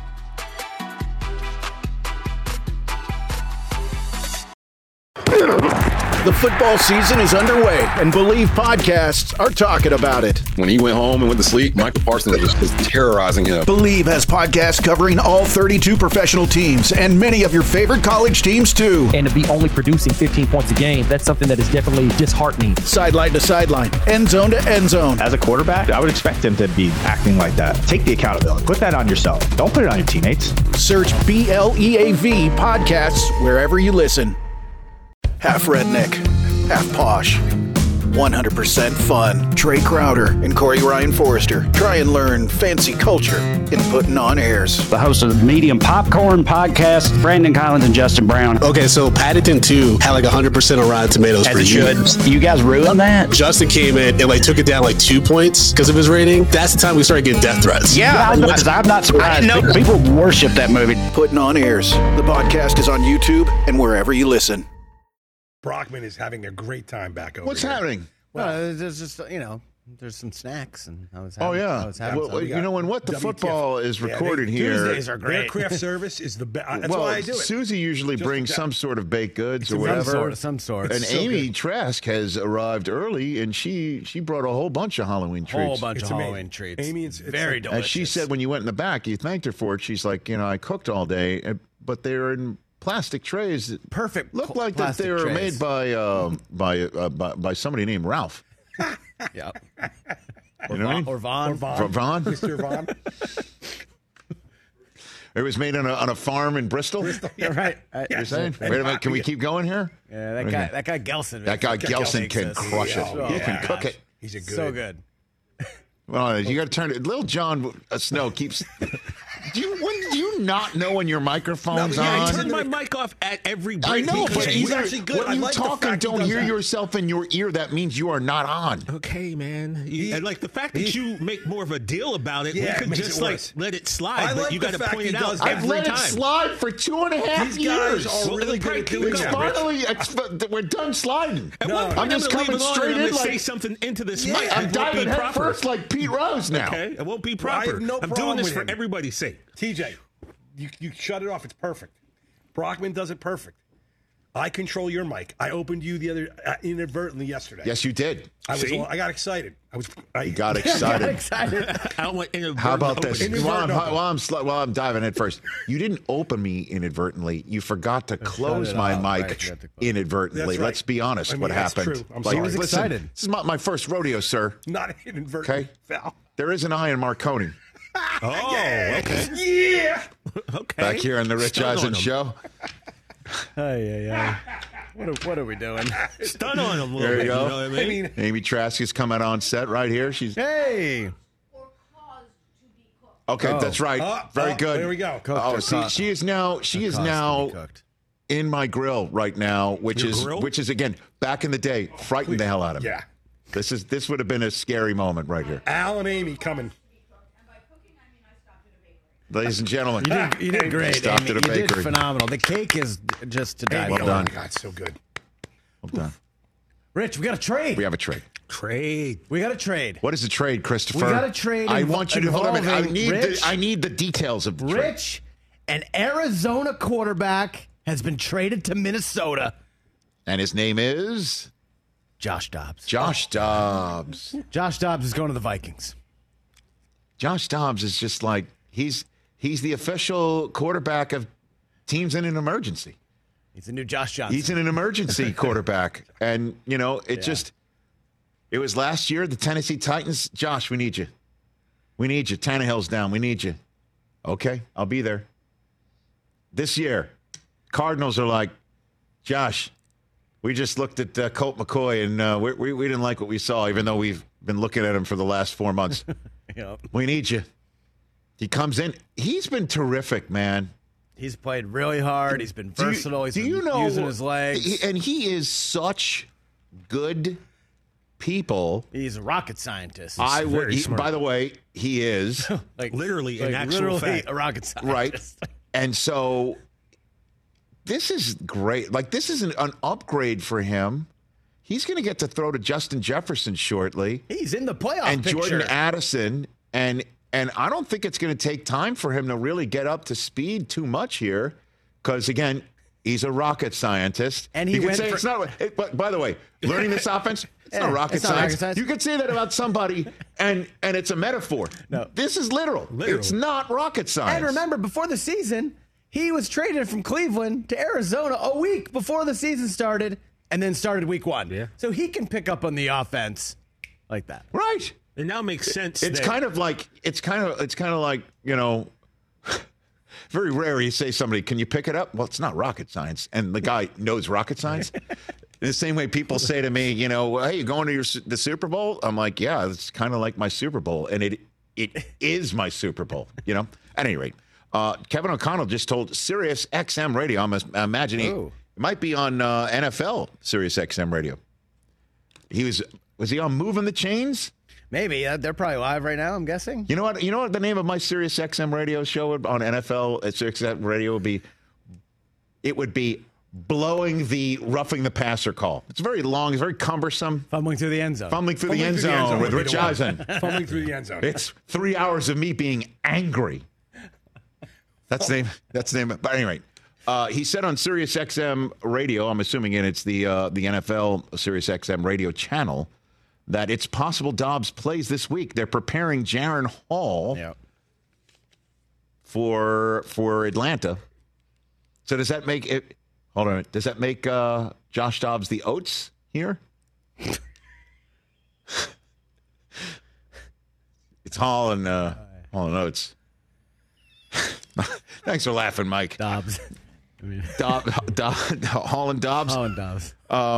The football season is underway, and Believe podcasts are talking about it. When he went home and went to sleep, Michael Parsons was terrorizing him. Believe has podcasts covering all 32 professional teams and many of your favorite college teams, too. And to be only producing 15 points a game, that's something that is definitely disheartening. Sideline to sideline, end zone to end zone. As a quarterback, I would expect him to be acting like that. Take the accountability. Put that on yourself. Don't put it on your teammates. Search BLEAV podcasts wherever you listen. Half redneck, half posh, 100% fun. Trey Crowder and Corey Ryan Forrester try and learn fancy culture in putting on airs. The host of the Medium Popcorn Podcast, Brandon Collins and Justin Brown. Okay, so Paddington 2 had like 100% on Rotten Tomatoes for years. You guys ruined that? Justin came in and took it down 2 points because of his rating. That's the time we started getting death threats. Yeah, I'm not surprised. People worship that movie. Putting on airs. The podcast is on YouTube and wherever you listen. Brockman is having a great time back over What's here. happening? Well, there's just, there's some snacks and I was having, Well, when What the Football is recorded here. Tuesdays are great. Their craft service is the best. That's why I do it. Susie usually brings some sort of baked goods or whatever. Some sort. And Amy Trask has arrived early, and she brought a whole bunch of Halloween treats. A whole bunch of Halloween treats. Amy, it's very delicious. As she said when you went in the back, you thanked her for it. She's like, I cooked all day, but they're in plastic trays that perfect look like that they were made by somebody named Ralph. Yeah. You know or Vaughn. Vaughn. Mr. Vaughn. It was made on a farm in Bristol. Yeah, right. You're saying? Wait a minute. Can we keep going here? Yeah, that guy Gelson. That guy Gelson can crush it. He can cook it. He's so good. Well, you got to turn it. Little John Snow keeps. Do you not know when your microphone's on? I turn my mic off at every break. I know, but he's actually good. When you talk and don't hear yourself in your ear, that means you are not on. Okay, man. And the fact that you make more of a deal about it, we could just let it slide. But you got to point it out every time. I've let it slide for 2.5 years. These guys are really good at doing that. Finally, we're done sliding. I'm just coming straight in. Say something into this mic. I'm diving head first like Pete Rose now. Okay, it won't be proper. I'm doing this for everybody's sake. TJ, you shut it off. It's perfect. Brockman does it perfect. I control your mic. I opened you the other inadvertently yesterday. Yes, you did. I got excited. You got excited. How about this? While I'm diving in first, you didn't open me inadvertently. You forgot to close my mic inadvertently. Right. Let's be honest. What happened? True. I'm sorry. He was excited. This is my first rodeo, sir. Not inadvertently. Okay. There is an eye in Marconi. Oh, okay. Yeah. Okay. Back here on the Rich Eisen Show. What are we doing? Stun on him a little There bit. you go. You know what I mean? Amy Trask is coming on set right here. She's Hey. okay. That's right. Very good. There we go. She is now in my grill right now, which is again back in the day, frightened the hell out of me. Yeah. This would have been a scary moment right here. Al and Amy coming. Ladies and gentlemen, You did great. Stopped Amy. at a You bakery. did phenomenal. The cake is just to die Well for. done. Oh my God, so good. Well done. Rich, we got a trade. We have a trade. We got a trade. What is the trade, Christopher? We got a trade. I want you to hold on a minute. Rich, I need the details of the trade. Rich, an Arizona quarterback has been traded to Minnesota. And his name is Josh Dobbs. Josh Dobbs. Josh Dobbs is going to the Vikings. Josh Dobbs is just like he's the official quarterback of teams in an emergency. He's the new Josh Johnson. He's in an emergency quarterback. And, it was last year, the Tennessee Titans. Josh, we need you. We need you. Tannehill's down. We need you. Okay, I'll be there. This year, Cardinals are like, Josh, we just looked at Colt McCoy, and we didn't like what we saw, even though we've been looking at him for the last 4 months. Yep. We need you. He comes in. He's been terrific, man. He's played really hard. He's been versatile. He's been using his legs. And he is such good people. He's a rocket scientist. By the way, he is. literally an actual fact. A rocket scientist. Right. And so this is great. Like, this is an upgrade for him. He's going to get to throw to Justin Jefferson shortly. He's in the playoff and picture. Jordan Addison. And I don't think it's going to take time for him to really get up to speed too much here because, again, he's a rocket scientist. And he went it's not. But by the way, learning this offense, it's not rocket science. You could say that about somebody, and it's a metaphor. No, this is literal. It's not rocket science. And remember, before the season, he was traded from Cleveland to Arizona a week before the season started, and then started week 1. Yeah. So he can pick up on the offense like that. Right. It now makes sense. It's kind of like very rare you say somebody, can you pick it up? Well, it's not rocket science, and the guy knows rocket science. In the same way people say to me, hey, you going to the Super Bowl? I'm like, yeah, it's kind of like my Super Bowl, and it is my Super Bowl. At any rate, Kevin O'Connell just told Sirius XM Radio. I'm imagining it might be on NFL Sirius XM Radio. Was he on Moving the Chains? Maybe. They're probably live right now, I'm guessing. You know what the name of my Sirius XM radio show on NFL at Sirius XM Radio would be? It would be Blowing the Roughing the Passer Call. It's very long. It's very cumbersome. Fumbling through the end zone. Fumbling through the end zone with Rich Eisen. Fumbling through the end zone. It's 3 hours of me being angry. That's the name. But anyway, he said on Sirius XM Radio, I'm assuming it's the NFL Sirius XM Radio channel, that it's possible Dobbs plays this week. They're preparing Jaron Hall for Atlanta. So does that make it? Hold on. Does that make Josh Dobbs the Oats here? It's Hall and Oats. Thanks for laughing, Mike. Dobbs. Hall and Dobbs. Hall and Dobbs.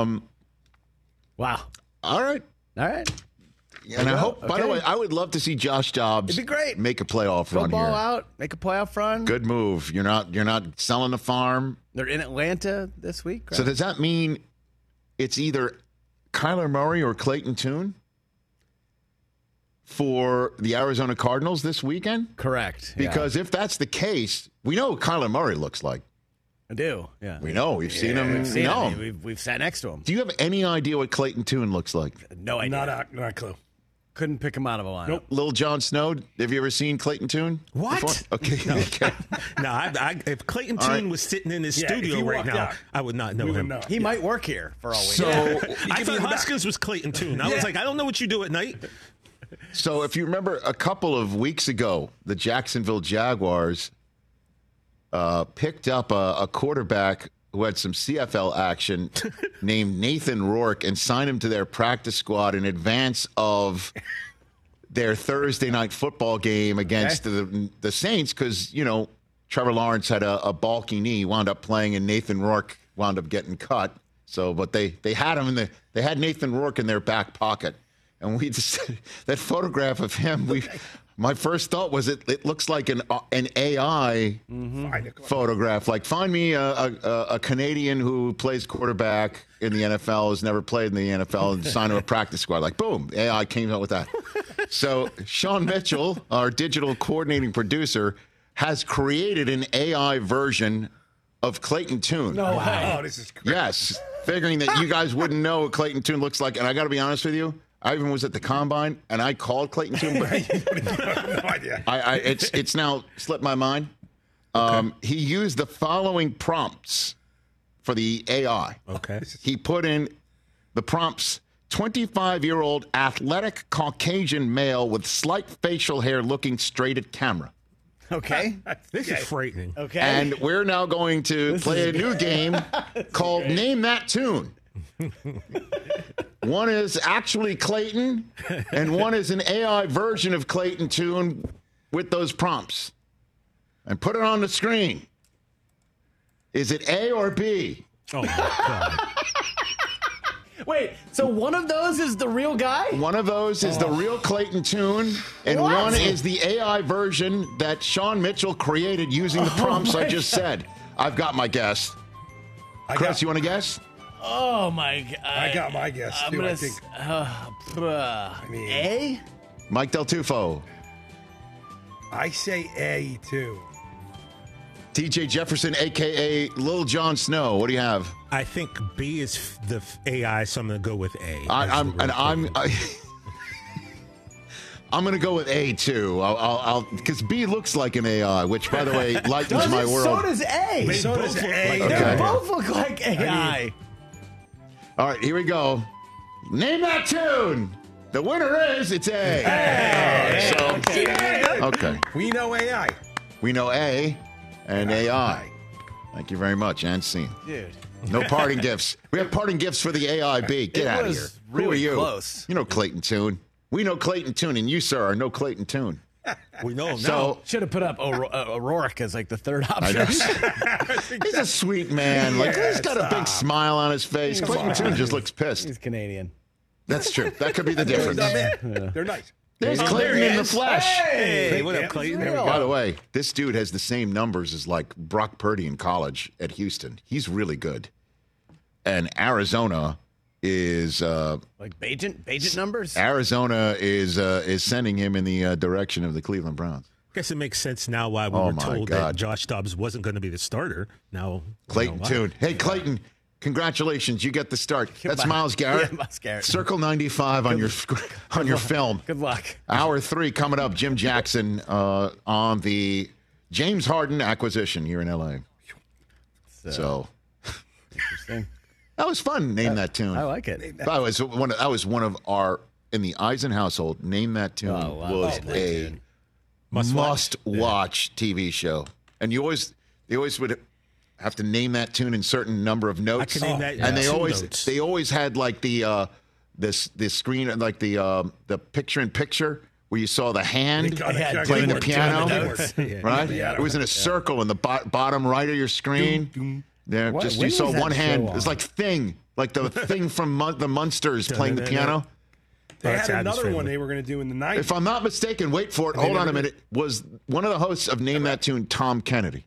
Wow. All right. And I hope, by the way, I would love to see Josh Dobbs It'd be great. Make a playoff run Go ball here. out, make a playoff run. Good move. You're not selling the farm. They're in Atlanta this week. Right? So does that mean it's either Kyler Murray or Clayton Tune for the Arizona Cardinals this weekend? Correct. Because if that's the case, we know what Kyler Murray looks like. I do. Yeah. We know. We've seen him. We've seen him. We've sat next to him. Do you have any idea what Clayton Tune looks like? No idea. Not a clue. Couldn't pick him out of a lineup. Nope. Lil Jon Snow. Have you ever seen Clayton Tune? What? Before? Okay. No. Okay. No, if Clayton Tune was sitting in his studio right now, I would not know him. He might work here for all we So know. I thought Hoskins was Clayton Tune. I was like, I don't know what you do at night. So if you remember a couple of weeks ago, the Jacksonville Jaguars picked up a quarterback who had some CFL action named Nathan Rourke and signed him to their practice squad in advance of their Thursday night football game against the Saints because, Trevor Lawrence had a bulky knee, wound up playing, and Nathan Rourke wound up getting cut. So, but they had him they had Nathan Rourke in their back pocket. And we just that photograph of him. My first thought was it looks like an AI photograph. Like, find me a Canadian who plays quarterback in the NFL, has never played in the NFL, and sign him a practice squad. Like, boom, AI came out with that. So Sean Mitchell, our digital coordinating producer, has created an AI version of Clayton Tune. No way. Oh, this is crazy. Yes, figuring that you guys wouldn't know what Clayton Tune looks like. And I got to be honest with you, I even was at the Combine, and I called Clayton Tune. But no idea. It's now slipped my mind. He used the following prompts for the AI. Okay. He put in the prompts: 25-year-old athletic Caucasian male with slight facial hair looking straight at camera. Okay. This is frightening. Okay. And we're now going to play a new game called Name That Tune. One is actually Clayton, and one is an AI version of Clayton Tune with those prompts. And put it on the screen. Is it A or B? Oh, my God. Wait, so one of those is the real guy? One of those is the real Clayton Tune, and one is the AI version that Sean Mitchell created using the prompts I just said. I've got my guess. Chris, you want to guess? Oh, my God. I got my guess, too, I think. A? Mike Del Tufo. I say A, too. TJ Jefferson, a.k.a. Lil Jon Snow. What do you have? I think B is the AI, so I'm going to go with A. I'm going to go with A, too. I'll because B looks like an AI, which, by the way, lightens my world. So does A. So does A. They both look like AI. All right, here we go. Name that tune. The winner is, it's A. Okay. We know AI. We know A and AI. Thank you very much, and scene. Dude. No parting gifts. We have parting gifts for the AIB. Get out of here. Really Who are you? Close. You know Clayton Tune. We know Clayton Tune, and you, sir, are no Clayton Tune. We know him So should have put up O'Rourke as like the third option. he's a sweet man. Like, he's got a big smile on his face. Clayton Tune just looks pissed. He's Canadian. That's true. That could be the difference. They're nice. There's Clayton in the flesh. Hey, what up, Clayton? By the way, this dude has the same numbers as like Brock Purdy in college at Houston. He's really good. And Arizona is like Bajent numbers. Arizona is sending him in the direction of the Cleveland Browns. I guess it makes sense now why we were told that Josh Dobbs wasn't going to be the starter. Now Clayton Tune. Hey, Clayton. Congratulations, you get the start. That's Myles Garrett. Yeah, Myles Garrett. Circle 95 on your film. Good luck. Hour 3 coming up. Jim Jackson on the James Harden acquisition here in L.A. So interesting. That was fun. Name that tune. I like it. That was one of our in the Eisen household. Name that tune was a must-watch TV show, and they always would have to name that tune in certain number of notes. I can name that, and they notes. always had like the this screen, like the picture in picture where you saw the hand playing the piano, right? It was in a circle in the bottom right of your screen. There, just you saw one hand. It's like Thing, like the Thing from the Munsters playing the piano. They had another one they were going to do in the 90s. If I'm not mistaken, wait for it. Hold on a minute. Was one of the hosts of Name That Tune Tom Kennedy?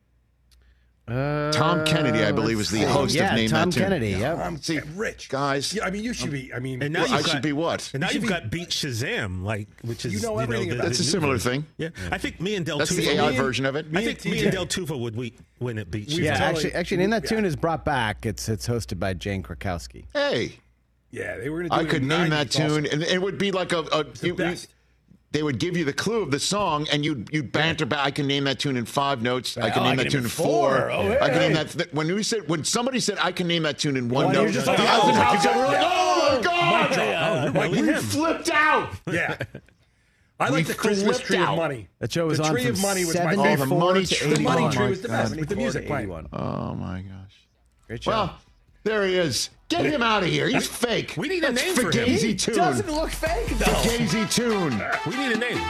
Tom Kennedy, I believe, was the host of Name That Tune. Tom Kennedy, See, Rich. Guys. Yeah, I mean, you should be. I mean, and now I should be what? And now you've got Beat Shazam, which is everything about That's a similar thing. Yeah, I think me and Del That's Tufo. the AI version of it. I think me and Del Tufo would win at Beat Shazam. Yeah, actually, Name That Tune is brought back. It's hosted by Jane Krakowski. Hey. Yeah, they were going to do I it could in the name that 90s tune, also. and it would be like they would give you the clue of the song, and you'd banter back. I can name that tune in 5 notes. I can name that tune in 4. Oh, I can name that. When somebody said I can name that tune in 1 note, you're just like, oh my god! Really? We flipped out. Yeah. I like the Christmas tree of money. That show was the on tree from of money was my 74 favorite. The money to tree. 81. The money tree was the God. best with the music playing. Oh my gosh! Great show. Well, there he is. Get him out of here. He's fake. We need a That's name for him. Fugazi He tune. Doesn't look fake though. Fugazi tune. We need a name.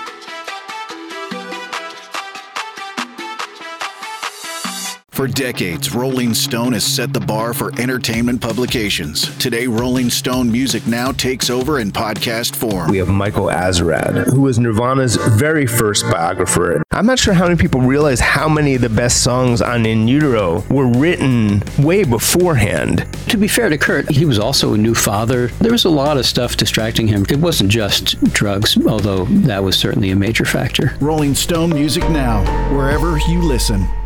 For decades, Rolling Stone has set the bar for entertainment publications. Today, Rolling Stone Music Now takes over in podcast form. We have Michael Azerrad, who was Nirvana's very first biographer. I'm not sure how many people realize how many of the best songs on In Utero were written way beforehand. To be fair to Kurt, he was also a new father. There was a lot of stuff distracting him. It wasn't just drugs, although that was certainly a major factor. Rolling Stone Music Now, wherever you listen.